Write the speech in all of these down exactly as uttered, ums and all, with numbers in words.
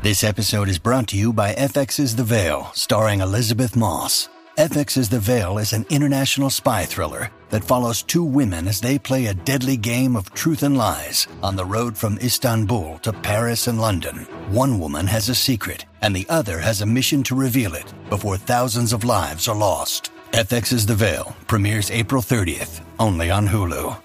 This episode is brought to you by F X's The Veil, starring Elizabeth Moss. F X's The Veil is an international spy thriller that follows two women as they play a deadly game of truth and lies on the road from Istanbul to Paris and London. One woman has a secret, and the other has a mission to reveal it before thousands of lives are lost. F X's The Veil premieres April thirtieth, only on Hulu.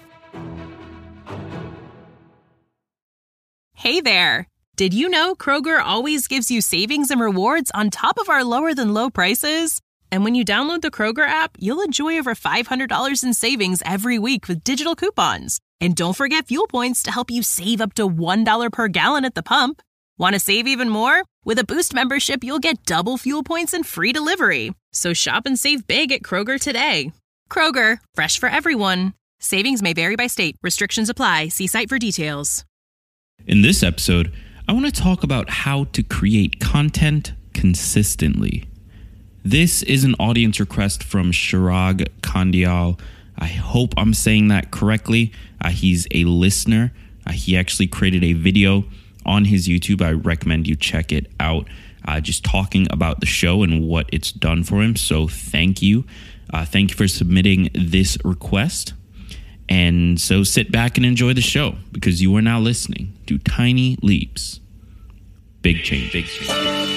Hey there! Did you know Kroger always gives you savings and rewards on top of our lower-than-low prices? And when you download the Kroger app, you'll enjoy over five hundred dollars in savings every week with digital coupons. And don't forget fuel points to help you save up to one dollar per gallon at the pump. Want to save even more? With a Boost membership, you'll get double fuel points and free delivery. So shop and save big at Kroger today. Kroger, fresh for everyone. Savings may vary by state. Restrictions apply. See site for details. In this episode, I want to talk about how to create content consistently. This is an audience request from Chirag Kandial. I hope I'm saying that correctly. Uh, he's a listener. Uh, he actually created a video on his YouTube. I recommend you check it out. Uh, just talking about the show and what it's done for him. So thank you. Uh, thank you for submitting this request. And so sit back and enjoy the show, because you are now listening to Tiny Leaps, Big Change. Big Change.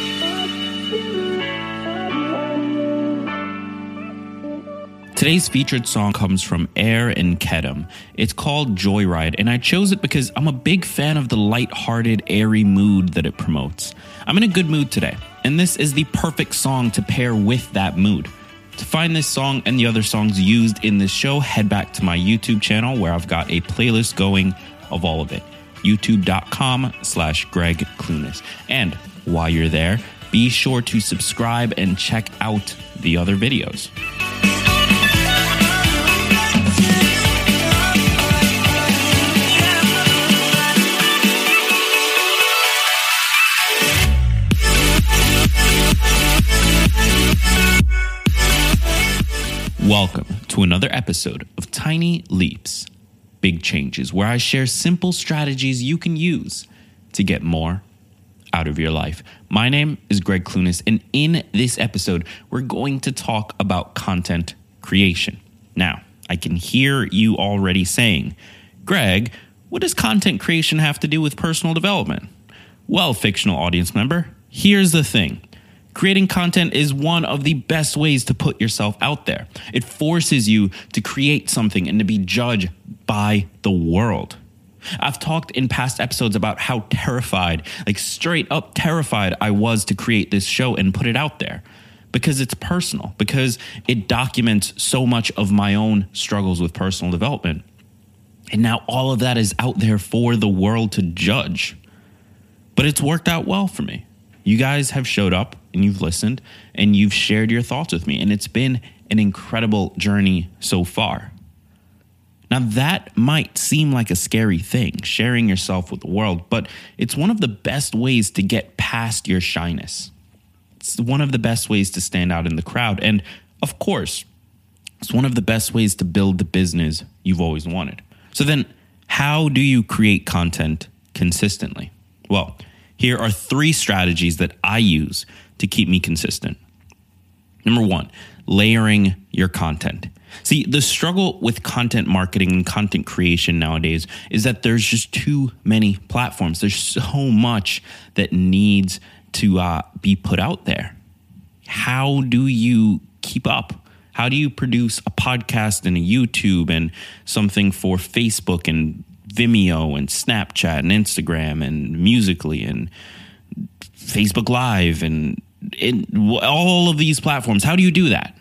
Today's featured song comes from Air and Kedem. It's called Joyride, and I chose it because I'm a big fan of the light-hearted, airy mood that it promotes. I'm in a good mood today, and this is the perfect song to pair with that mood. To find this song and the other songs used in this show, head back to my YouTube channel where I've got a playlist going of all of it. YouTube.com slash Greg Clunis. And while you're there, be sure to subscribe and check out the other videos. Welcome to another episode of Tiny Leaps, Big Changes, where I share simple strategies you can use to get more out of your life. My name is Greg Clunis, and in this episode, we're going to talk about content creation. Now, I can hear you already saying, Greg, what does content creation have to do with personal development? Well, fictional audience member, here's the thing. Creating content is one of the best ways to put yourself out there. It forces you to create something and to be judged by the world. I've talked in past episodes about how terrified, like straight up terrified I was to create this show and put it out there, because it's personal, because it documents so much of my own struggles with personal development. And now all of that is out there for the world to judge. But it's worked out well for me. You guys have showed up and you've listened and you've shared your thoughts with me, and it's been an incredible journey so far. Now, that might seem like a scary thing, sharing yourself with the world, but it's one of the best ways to get past your shyness. It's one of the best ways to stand out in the crowd. And of course, it's one of the best ways to build the business you've always wanted. So then, how do you create content consistently? Well, here are three strategies that I use to keep me consistent. Number one, layering your content. See, the struggle with content marketing and content creation nowadays is that there's just too many platforms. There's so much that needs to uh, be put out there. How do you keep up? How do you produce a podcast and a YouTube and something for Facebook and Vimeo and Snapchat and Instagram and Musical.ly and Facebook Live and in all of these platforms? How do you do that?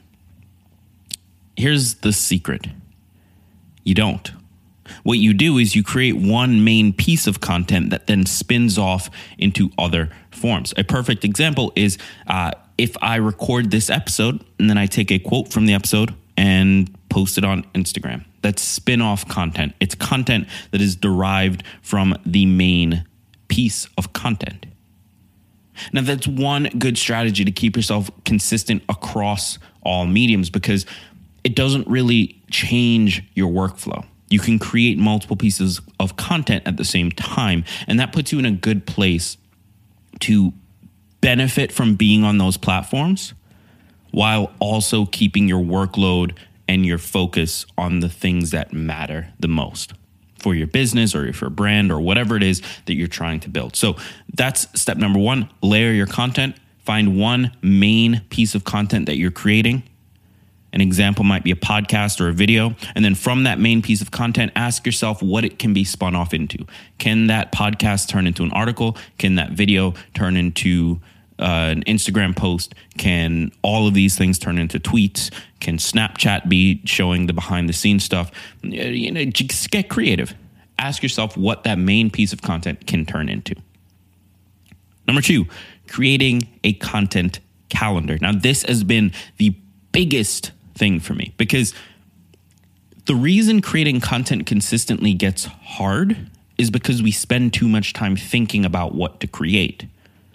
Here's the secret. You don't. What you do is you create one main piece of content that then spins off into other forms. A perfect example is uh, if I record this episode and then I take a quote from the episode and post it on Instagram. That's spin-off content. It's content that is derived from the main piece of content. Now, that's one good strategy to keep yourself consistent across all mediums, because it doesn't really change your workflow. You can create multiple pieces of content at the same time, and that puts you in a good place to benefit from being on those platforms while also keeping your workload and your focus on the things that matter the most for your business or for your brand or whatever it is that you're trying to build. So that's step number one, layer your content. Find one main piece of content that you're creating. An example might be a podcast or a video. And then from that main piece of content, ask yourself what it can be spun off into. Can that podcast turn into an article? Can that video turn into uh, an Instagram post? Can all of these things turn into tweets? Can Snapchat be showing the behind the scenes stuff? You know, just get creative. Ask yourself what that main piece of content can turn into. Number two, creating a content calendar. Now, this has been the biggest thing for me because the reason creating content consistently gets hard is because we spend too much time thinking about what to create.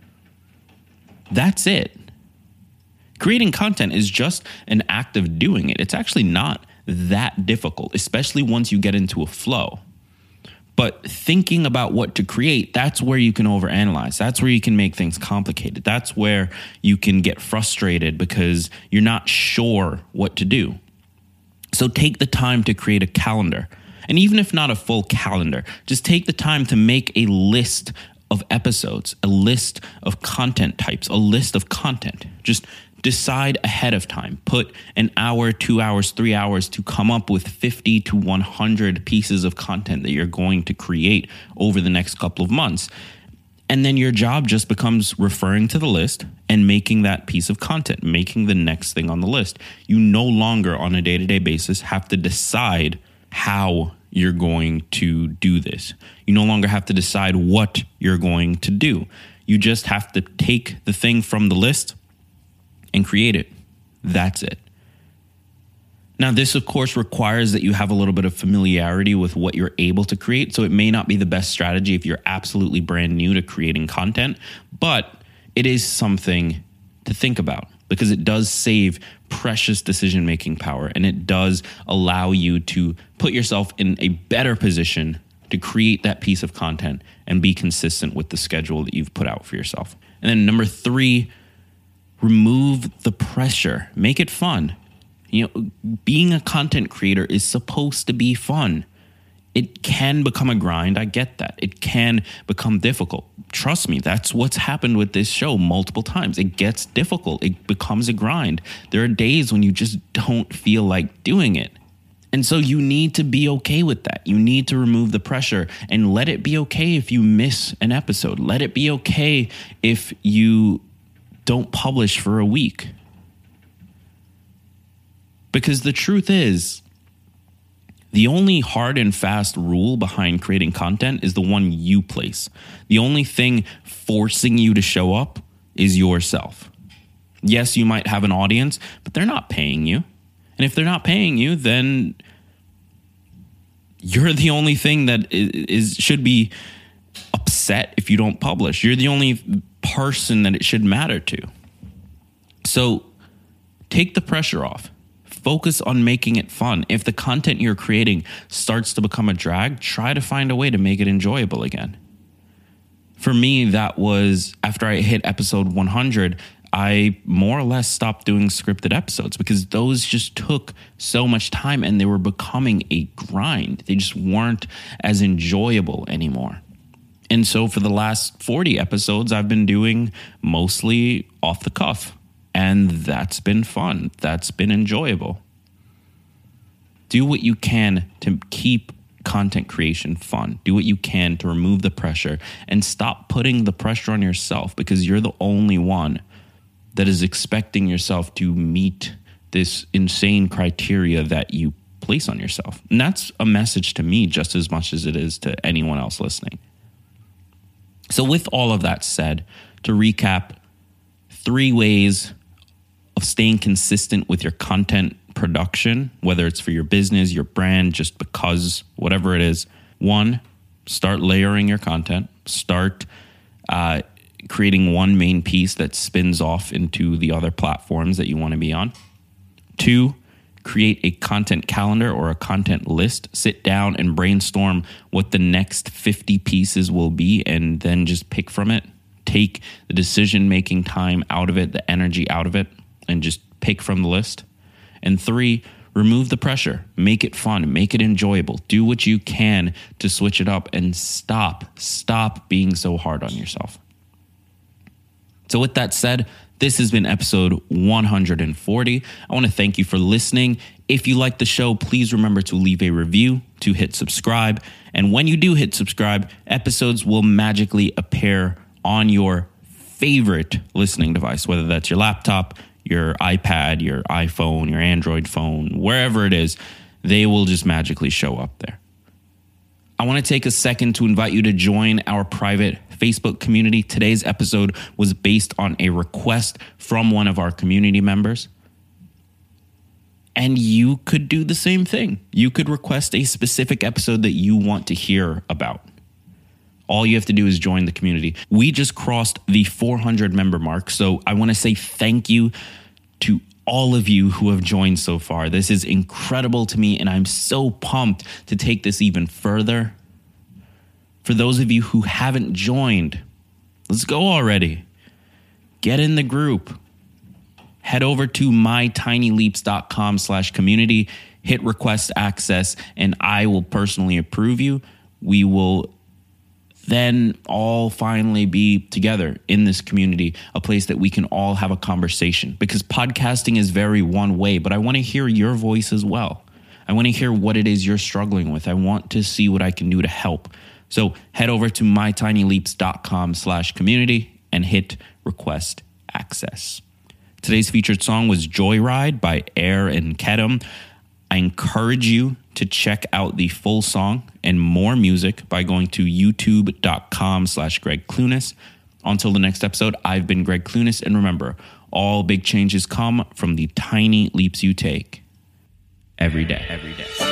That's it. Creating content is just an act of doing it. It's actually not that difficult, especially once you get into a flow. But thinking about what to create, that's where you can overanalyze. That's where you can make things complicated. That's where you can get frustrated because you're not sure what to do. So take the time to create a calendar. And even if not a full calendar, just take the time to make a list of episodes, a list of content types, a list of content. Just decide ahead of time. Put an hour, two hours, three hours to come up with fifty to one hundred pieces of content that you're going to create over the next couple of months. And then your job just becomes referring to the list and making that piece of content, making the next thing on the list. You no longer on a day-to-day basis have to decide how you're going to do this. You no longer have to decide what you're going to do. You just have to take the thing from the list and create it. That's it. Now, this, of course, requires that you have a little bit of familiarity with what you're able to create. So it may not be the best strategy if you're absolutely brand new to creating content, but it is something to think about because it does save precious decision-making power and it does allow you to put yourself in a better position to create that piece of content and be consistent with the schedule that you've put out for yourself. And then number three, remove the pressure. Make it fun. You know, being a content creator is supposed to be fun. It can become a grind. I get that. It can become difficult. Trust me, that's what's happened with this show multiple times. It gets difficult. It becomes a grind. There are days when you just don't feel like doing it. And so you need to be okay with that. You need to remove the pressure and let it be okay if you miss an episode. Let it be okay if you don't publish for a week. Because the truth is, the only hard and fast rule behind creating content is the one you place. The only thing forcing you to show up is yourself. Yes, you might have an audience, but they're not paying you. And if they're not paying you, then you're the only thing that is, is should be upset if you don't publish. You're the only person that it should matter to. So take the pressure off. Focus on making it fun. If the content you're creating starts to become a drag, try to find a way to make it enjoyable again. For me, that was after I hit episode one hundred, I more or less stopped doing scripted episodes because those just took so much time and they were becoming a grind. They just weren't as enjoyable anymore. And so for the last forty episodes, I've been doing mostly off the cuff. And that's been fun. That's been enjoyable. Do what you can to keep content creation fun. Do what you can to remove the pressure and stop putting the pressure on yourself because you're the only one that is expecting yourself to meet this insane criteria that you place on yourself. And that's a message to me just as much as it is to anyone else listening. So with all of that said, to recap, three ways of staying consistent with your content production, whether it's for your business, your brand, just because, whatever it is. One, start layering your content. Start uh, creating one main piece that spins off into the other platforms that you want to be on. Two, create a content calendar or a content list. Sit down and brainstorm what the next fifty pieces will be and then just pick from it. take the decision-making time out of it, the energy out of it, and just pick from the list. And three, remove the pressure. Make it fun. Make it enjoyable. Do what you can to switch it up and stop. Stop being so hard on yourself. So with that said, this has been episode one hundred forty. I want to thank you for listening. If you like the show, please remember to leave a review, to hit subscribe. And when you do hit subscribe, episodes will magically appear on your favorite listening device, whether that's your laptop, your iPad, your iPhone, your Android phone, wherever it is, they will just magically show up there. I want to take a second to invite you to join our private Facebook community. Today's episode was based on a request from one of our community members. And you could do the same thing. You could request a specific episode that you want to hear about. All you have to do is join the community. We just crossed the four hundred member mark. So I want to say thank you to all of you who have joined so far. This is incredible to me, and I'm so pumped to take this even further. For those of you who haven't joined, let's go already. Get in the group. Head over to mytinyleaps.com slash community, hit request access, and I will personally approve you. We will then all finally be together in this community, a place that we can all have a conversation, because podcasting is very one way, but I want to hear your voice as well. I want to hear what it is you're struggling with. I want to see what I can do to help. So head over to mytinyleaps.com slash community and hit request access. Today's featured song was Joyride by Air and Kedem. I encourage you to check out the full song and more music by going to youtube.com slash Greg Clunis. Until the next episode, I've been Greg Clunis, and remember, all big changes come from the tiny leaps you take every day, every day.